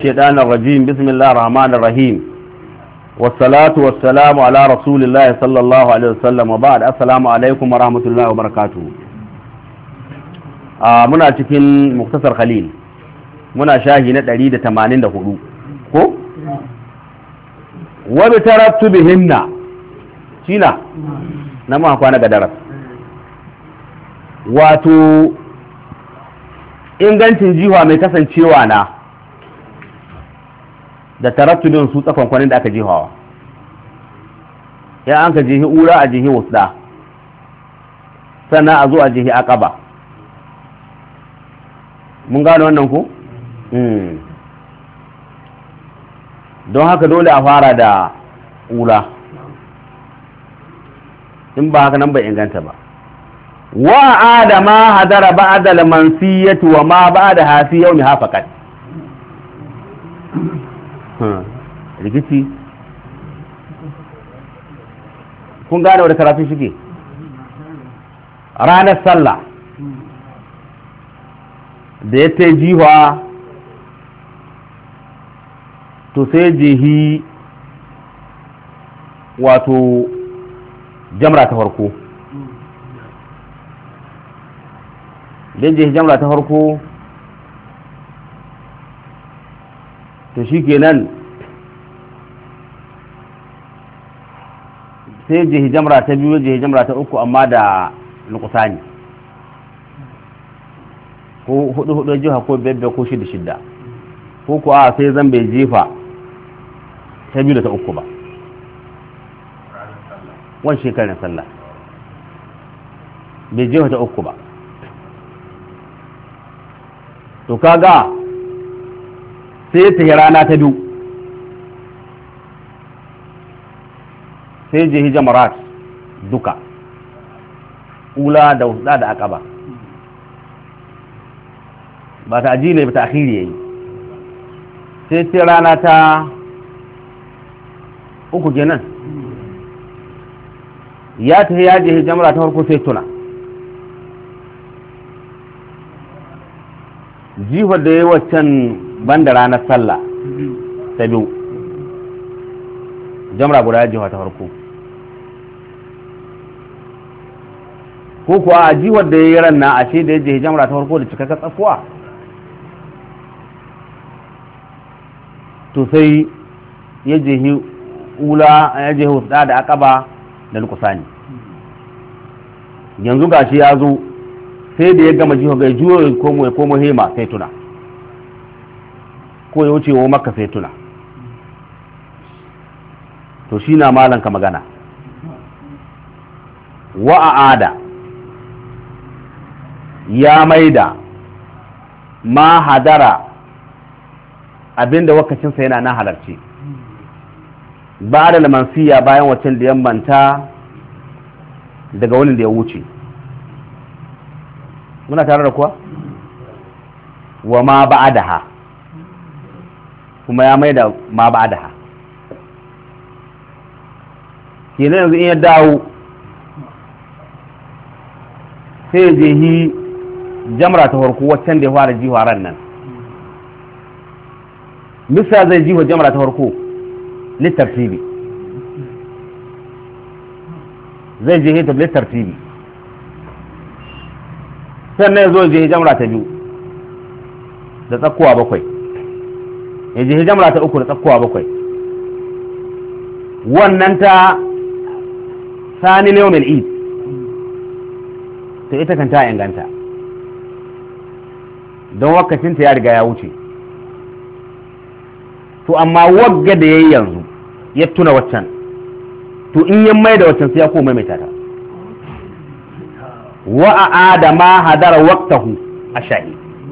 الشيطان الرجيم بسم الله الرحمن الرحيم والصلاة والسلام على رسول الله صلى الله عليه وسلم وبعد السلام عليكم ورحمة الله وبركاته muna cikin muktasar khalil muna shahi na 184 ko wa bi tarattubihinna shina na ma kwana ga daras wato ingancin jiwa mai kasancewa na da tarattubin su tsakon kwanin da aka jihawa ya an ka jihi ura a jihi wusda sannan a zo a jihi aqaba mun gano wannan ku? don haka dole a fara da ula in ba haka nan bai inganta ba wa adama hadara ba'da al-mansiyati wa ma ba'da hafi yawmi hafaqat rikici kun gane wadda karatu shige ranar sallah da ya ta jiwa to sai jihi wato jamra ta farko da jihi jamra ta farko to shi kenan sai jihi jamra ta biyu jihi jamra ta uku amma da nukusani ko hudu jiha ko bebbe ko shida ko kuwa sai zan bai jefa ta biyu da ta uku ba wani shekarar sallah bai jefa ta uku ba to kaga sai ta rana ta biyu sai je hijamarat duka ula da wuda da aqaba ba ta aji ne ba ta akhiri yayi sai rana ta uku kenan ya ta ya je hijamara ta farko sai tuna jihar da yayi waccan banda ranar sallah ta biyu jamra guda ya jiwa ta farko ko kuwa a jiwar da ya yi ranna a ce da ya jihi jamra ta farko da cikakka tsakuwa to sai ya jihi ula ya jihi wuta da akaba da lukusani yanzu gashi ya zo sai da ya gama jiwa ga juyo ya komo hema sai tuna ko ya wuce wa maka sai tuna to shi na malanka magana wa'ada ya maida ma hadara abinda wakacinsa yana na halarci ba da lamansiya bayan waccan da yammanta daga wani da ya wuce muna tare da kuwa wa ma ba'adaha kuma ya maida ma ba'adaha kenan yanzu in ya dawo sai je yi jamra ta farko waccan da ya fara jiwa ran nan misa zai jiwa jamra ta farko littartibi zai je hita littartibi sannan ya zo je jamra ta biyu da tsakkuwa bakwai ya je jamra ta uku da tsakkuwa bakwai wannan ta sani ne yawon id to ita kan ta inganta don wakacinta ya riga ya wuce to amma wagga da ya yi yanzu ya tuna waccan to in yin mai da waccan sai ya koma mai tata wa'ada ma hadara waqtahu asha'i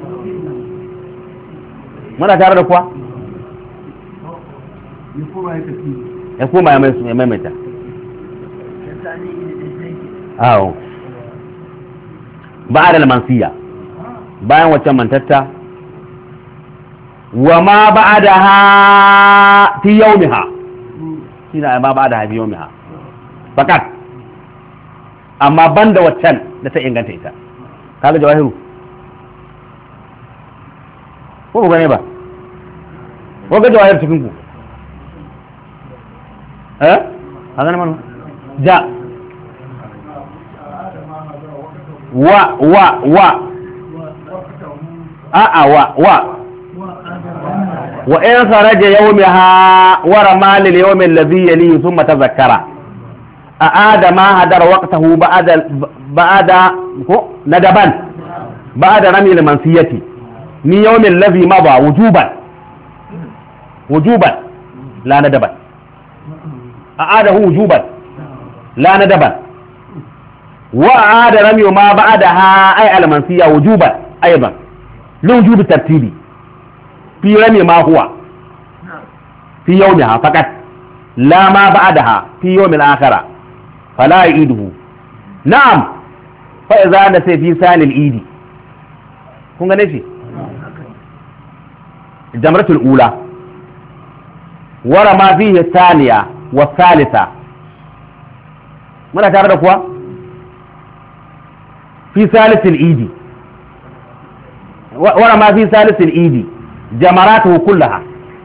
muna tare da kuwa ya koma ya maimaita awo ba da mansiya bayan waccan mantatta wa ma ba da ha fi yaumiha shi na ma ba da ha fi yaumiha fakat amma ban da waccan da ta inganta ita kaga jawahiru ko ba ne ba ko ga jawahir cikin ku haka ne manu ja wa وإن خرج يومها ورمى لليوم الذي يليه ثم تذكر أعاد ما هدر وقته بعد ندبا بعد رمي المنسية من يوم الذي مضى وجوبا لا ندبا أعاده وجوبا لا ندبا وأعاد رمي ما بعدها أي المنسية وجوبا أيضا لوجوب الترتيب في رمي ما هو في يومها فقط لا ما بعدها في يوم الآخرة فلا يعيده نعم فإذا نسي في ثاني العيد كون نسي الجمرة الأولى ورمى فيه الثانية والثالثة ماذا تعرف كوا في ثالث العيد ورمى في ثالث العيد جمراته كلها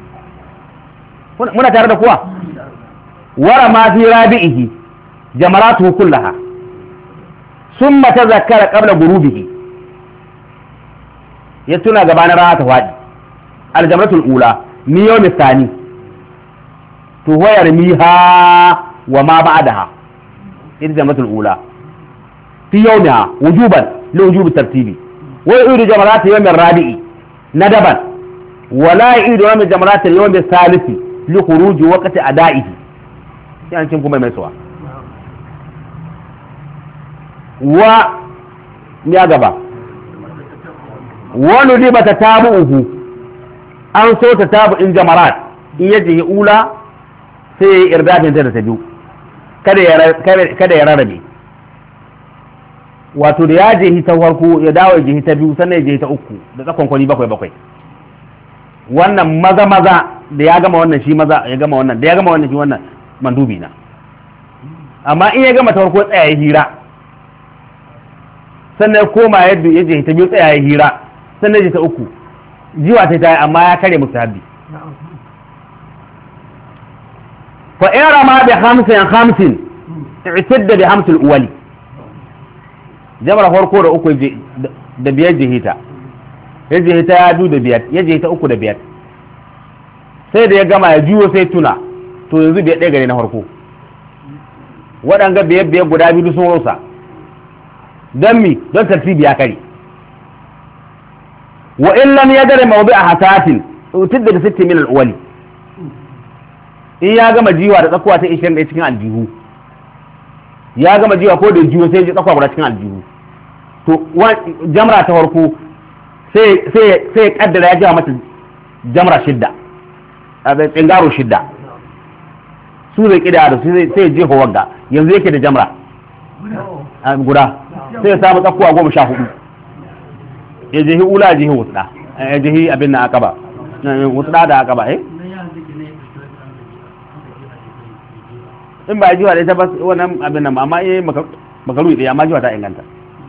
muna tare da kuwa wara ma fi rabi'ihi jamaratuhu kullaha summa tazakkara qabla gurubihi ya tuna gabanin rana ta fadi aljamratul ula ni yawmi thani to wayar miha wa ma ba'daha ita jamratul ula fi yawmiha wujuban li wujubi tartibi wa yuridu jamaratu yawmi rabi'i nadaban ولا يعيد رمي جمرات اليوم الثالث لخروج وقت أدائه يعني كم ما يسوى يا جبا وندب تتابعه أن سو تتابع إن جمرات إن يجي أولى sai irdafin ta da ta biyu kada ya rarrabe wato da ya je ta farko ya dawo ya je ta biyu sannan ya je ta uku da tsakon kwani bakwai wannan maza da ya gama wannan shi maza ya gama wannan da ya gama wannan shi wannan mandubi na amma in ya gama ta farko tsaya ya hira sannan koma yadda ya je ta biyu tsaya ya hira sannan ya je ta uku jiwa ta yi amma ya kare musu habbi fa in rama bi hamsin i'tadda bi hamsil uwali jamra farko da uku da biyar jihita ya jihita ya du da biyar ya jihita uku da biyar sai da ya gama ya juyo sai tuna to yanzu biyar ɗaya gare na farko waɗanga biyar guda biyu sun rusa don mi don tartibi ya kare wa in lam yadri mawdi'a hasatin utidda bi 60 min al-awwali in ya gama jiwa da tsakuwa ta 21 cikin aljihu ya gama jiwa ko da jiwa sai ya tsakuwa guda cikin aljihu to jamra ta farko sai ya kaddara ya jiwa mata jamra shidda a tsingaro shidda su zai kida da su sai ya jefa wagga yanzu yake da jamra guda sai ya samu tsakuwa 14 ya jihi ula ya jihi wutsa ya jihi abin na akaba wutsa da akaba in ba jiwa da ita ba wannan abin nan amma makaru ɗaya amma jiwa ta inganta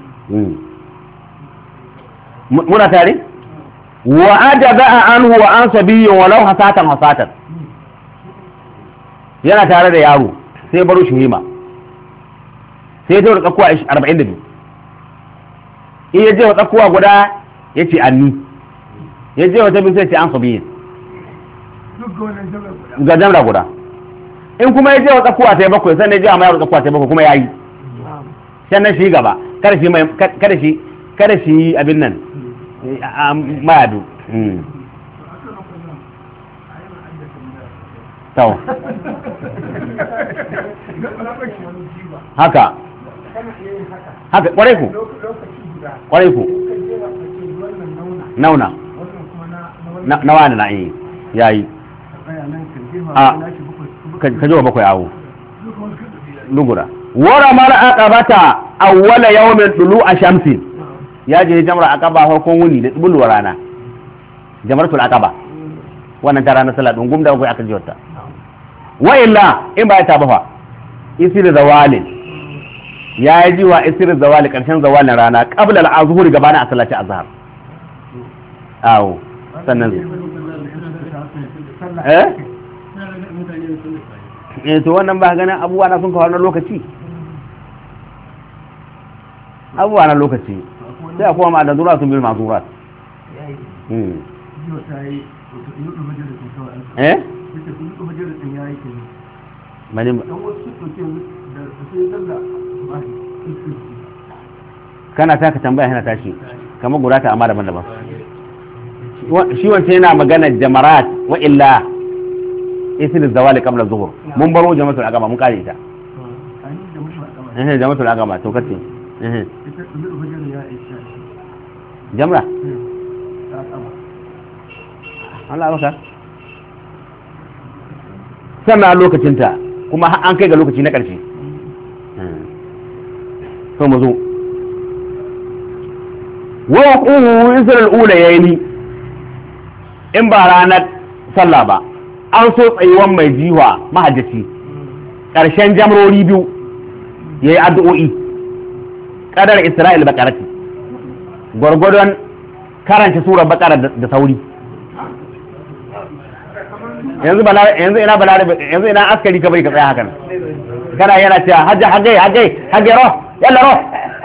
muna tare wa ajaza anhu wa an sabiyyin walau hasatan yana tare da yaro sai baro shuhima sai ta tsakuwa 42 in ya je wa tsakuwa guda ya ce anni ya je wa tabi sai ce an sabiyyin ga jamra guda in kuma ya je wa tsakuwa ta bakwai sannan ya je wa mayar tsakuwa ta bakwai kuma ya yi sannan shi gaba kada shi abin nan mayadu tau haka kwarai ku nauna na wani na yi yayi a ka jiwa bakwai awo lugura wara mara aqabata awwala yawmin tulu a shamsin ya je jamra aqaba farkon wuni da tsubulwa rana jamratul aqaba wannan ta ranar sallah dungum da akwai aka jiwata wa illa in ba ta bafa isir zawalin ya yi jiwa isir zawali karshen zawalin rana qabla al-azhur gabanin a salati azhar awo sannan to wannan ba ganin abubuwa na sun kawo na lokaci abubuwa na lokaci sai a kuma da zura sun bil mazurat kana ta ka tambaya yana tashi kamar guda ta amma daban-daban shi wancan yana magana jamarat wa illa isil zawali qabla zuhur mun baro jama'atul agama mun kare ita jama'atul agama to kace jamra Allah baka sannan lokacinta kuma an kai ga lokaci na ƙarshe so mu zo wa ƙuhu isra al'ula yayi in ba ranar sallah ba an so tsayuwan mai jiwa mahajjaci ƙarshen jamrori biyu yayi addu'o'i qadar isra'il baqarati gwargwadon karanta surar baqara da sauri yanzu ina askari ka bai ka tsaya hakan kana yana cewa hajji ro yalla ro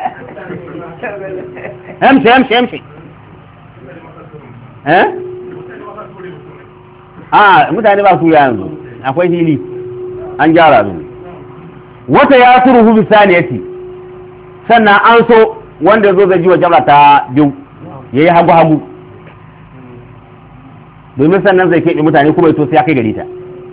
hamshi mutane ba su yanzu akwai hili an gyara su wata ya turuhu bisaniyati sannan an so wanda zo zai ji wa jamra ta biyu yayi hagu domin sannan zai keɓe mutane kuma ya so sai ya kai gari ta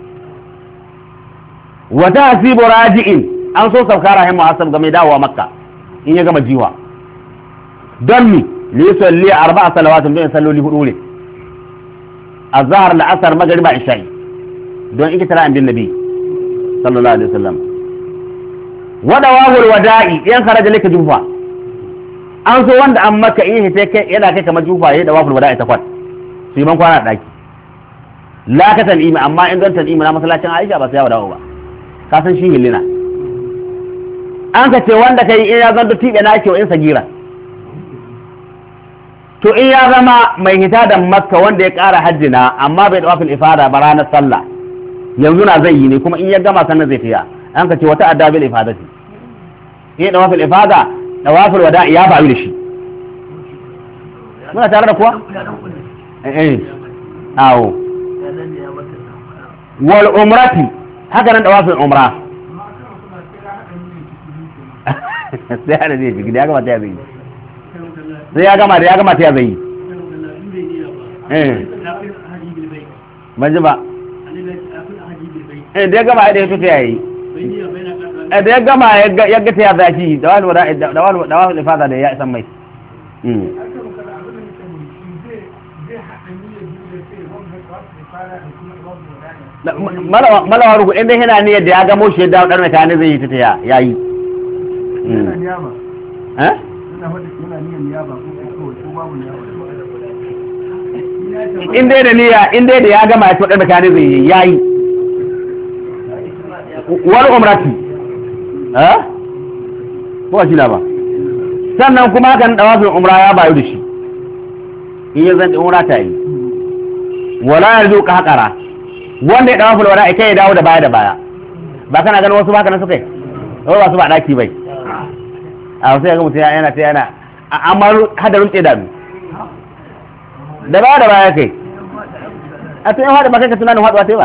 wata hasibu raji'in an so sauka rahim muhassab game dawowa makka in ya gama jiwa don mi li yusalli arba'a salawatin don salloli hudu ne azhar la'asar magriba isha'i don in kitara an bin nabi sallallahu alaihi wasallam wada wahul wada'i yan kharaja laka jufa an so wanda an maka in hita kai yana kai kamar jufa yayin da wahul wada'i takwas su yi man kwana a daki la ka tan'imi amma in don tan'imi na masallacin Aisha ba sai ya dawo ba ka san shi hillina an ka ce wanda kai in ya zanto tibe na ke in sagira to in ya zama mai hita da makka wanda ya ƙara hajjina amma bai dawafil ifada ba ranar sallah yanzu na zai yi ne kuma in ya gama sannan zai fiya an ka ce wata addabil ifadati in dawafil ifada dawafil wada ya faru da shi muna tare da kuwa awo wal umrati haka nan dawafil umra sai ana zai fi gida ya gama ta ya zai sai ya gama da ya gama ta ya zai ban ji ba da ya gama ya fita ya yi da ya gama ya ga ta ya zaki da wani ifada da ya isan mai malawa ruku inda yana ne yadda ya gamo shi ya dawo ɗarna ta ne zai yi ta ya yi inda da niyya inda da ya gama ya to ɗarna ta ne zai yi ya yi wal umrati ko shi na ba sannan kuma hakan dawafin umra ya bayu da shi in ya zan umra ta yi wala yarzu ka haƙara wanda ya dawafin wala kai ya dawo da baya ba kana ganin wasu ba kana suka yi ba su ba daki bai a wasu ya ga mutum yana ta yana amma hadarin tsaye da baya kai a tun yan haɗa ba kai ka tunanin haɗuwa ta ba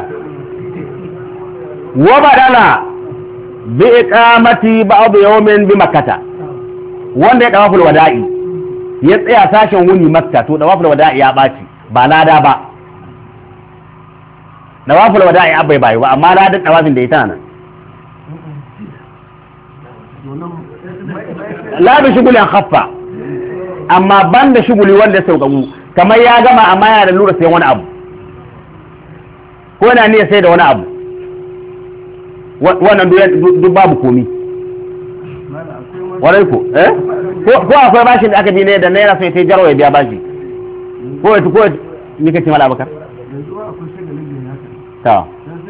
wa badala bi iqamati ba'd yawmin bi makkah wanda ya dawaful wada'i ya tsaya sashen wuni makka to dawaful wada'i ya baci ba lada ba dawaful wada'i abai bai ba amma ladan dawafin da ita nan la bi shugulin khaffa amma banda shuguli wanda sauƙaƙu kamar ya gama amma yana da lura sai wani abu ko yana ne sai da wani abu wannan duk babu komi warai ko ko akwai bashin da aka bi ne da naira sai ta jarwa ya biya bashi ko ni kace mala abakar ta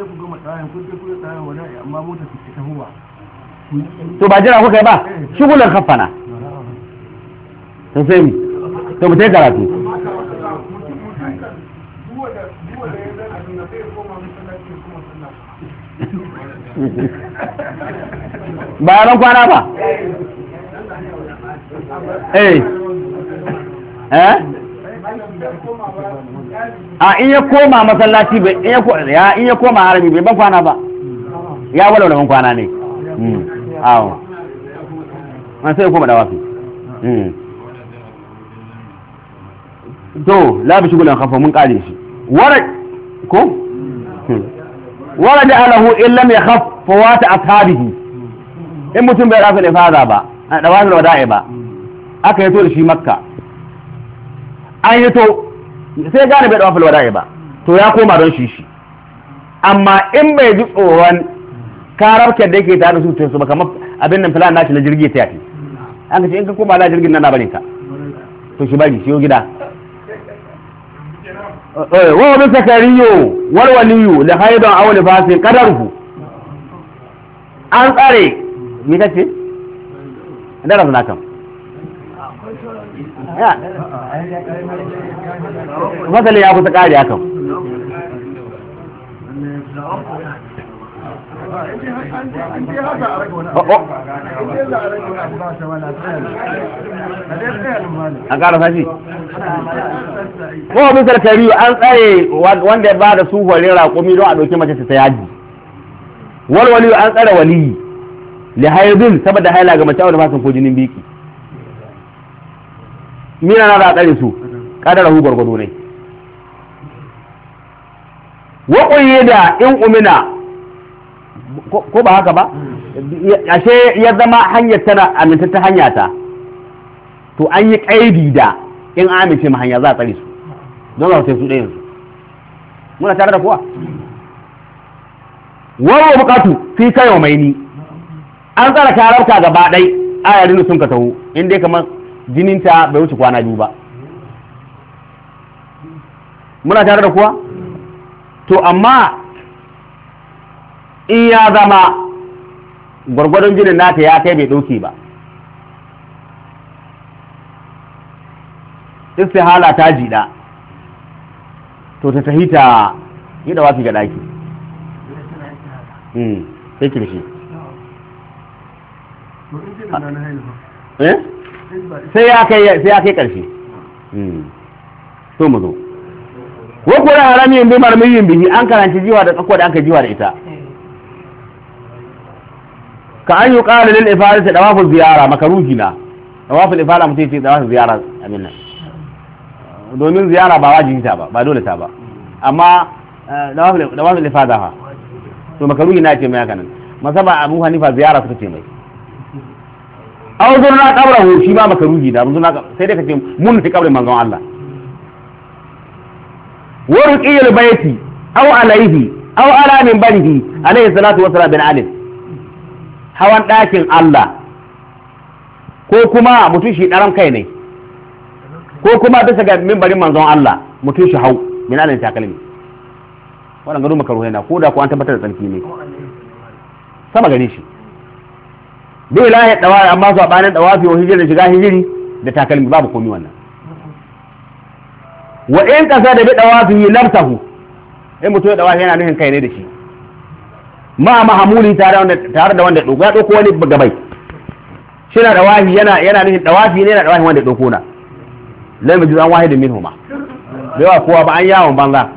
to ba jira kuka ba shugulan kafana to sai mu to mu tai karatu bayan kwana ba a in ya koma masallaci bai in ya koma harami bai ban kwana ba ya wala ban kwana ne awo an sai koma da wafi to labi shugulan kafa mun kare shi wara ko wara da alahu illam yakhaf fawata ashabihi in mutum bai rafa ifada ba a dawazul wada'i ba aka yi to da shi makka an yi to sai gane bai dawaful wada'i ba to ya koma don shi amma in bai ji tsoron kararkar da yake tare da su su ba kamar abin nan filan nashi na jirgi ta yafi an ka ce in ka koma na jirgin nan na barin ka to shi bari shi yo gida wa bi sakariyo wal waliyu la haidan aw li fasin qadaruhu an tsare mi kace da rasu na kan fasali ya kusa kare akan an ƙara sashi ko misal kariyu an tsare wanda ya ba da su hore raƙumi don a ɗauki mace ta yaji walwali an tsare waliyi li haidun saboda haila ga mace wadda fasin ko jinin biki mina na da tsare su kadara hu gwargwado ne wa da in umina ko ba haka ba ashe ya zama hanyar tana amintatta hanya ta to an yi kaidi da in amince ma hanya za a tsare su don za su sai su ɗayan su muna tare da kuwa wawo bukatu fi kayo mai ni an tsara kararka gaba ɗai ayarin sun ka taho inda ya kamar jininta bai wuce kwana biyu ba muna tare da kuwa to amma in ya zama gwargwadon jinin nata ya kai bai ɗauke ba istihala ta jiɗa to ta tahita yi da wafi ga ɗaki sai kirshi sai ya kai ƙarshe so mu zo wakwa da haramin bi marmiyin bihi an karanci jiwa da tsakuwa da an ka jiwa da ita ka an yi ƙara lil ifada ta dawafin ziyara makaruhi na dawafin ifada mutum ce dawafin ziyara amin nan domin ziyara ba wajibi ta ba dole ta ba amma dawafin ifada ha to makaruhi na ce mai haka nan masaba abu hanifa ziyara suka ce mai aw zurna qabrahu shi ma makaruhi da zurna sai dai kace mun fi qabrin manzon Allah wa ruqiyal bayti aw alayhi aw ala min banihi alayhi salatu wa salam bin alim hawan ɗakin Allah ko kuma mutum shi ɗaran kai ne ko kuma bisa ga mimbarin manzon Allah mutum shi hau min alin takalmi wannan gado makaruhi na ko da ko an tabbatar da tsarki ne sama gare shi bai lahi dawa amma su abanin dawafi wa hijiri da shiga hijiri da takalmi babu komai wannan wa in kasa da bi dawafi nafsahu in mutum ya dawafi yana nufin kai ne da shi ma mahamuli tare da wanda ɗauko ya ɗauko wani gabai shi na dawafi yana nufin dawafi ne na dawafi wanda ɗauko na lai majiz an wahidin min huma da yawa kowa ba an yawon banza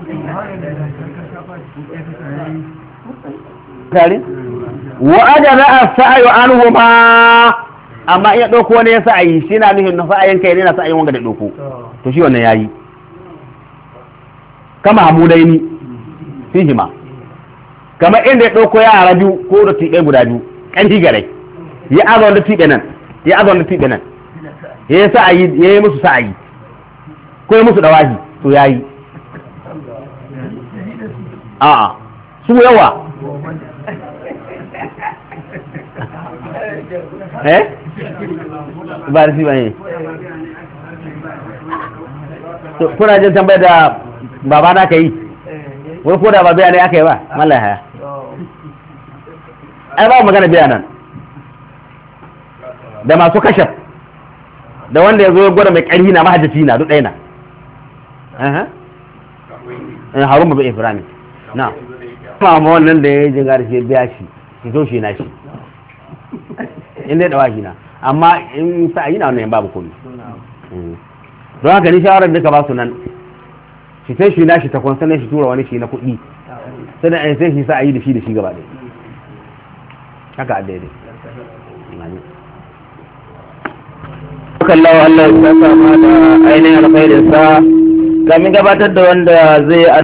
tare wa ajara as-sa'yu anhuma amma in ya ɗauko wani ya sa'ayi shi na nufin na sa'ayin kai ne na sa'ayin wanga da ɗauko to shi wannan yayi kama hamudaini fihima kamar inda ya ɗauko yara biyu ko da tiɓe guda biyu ƙarfi gare ya azon da tiɓe nan ya azon da tiɓe nan ya yi sa'ayi ya yi musu sa'ayi ko ya musu dawahi to ya yi a'a su yawa ba da shi ba ne kuna jin tambayar da babana ka yi wai ko da ba biya ne aka yi ba mallah haya ai ba magana biya nan da masu kashaf da wanda ya zo ya gwada mai ƙarfi na mahajjaci na duk ɗaya na harun ba ibrahim na ma wannan da ya yi jingar shi biya shi shi zo shi na shi inda ya dawa shi na amma in sa yi na wannan babu komi don haka ni shawarar duka ba su nan shi sai shi na shi takwan sannan shi tura wani shi na kuɗi sannan sai shi sa a yi da shi gaba ɗaya haka a daidai kallawa Allah ya saka ma da ainihin alkhairinsa kamin gabatar da wanda zai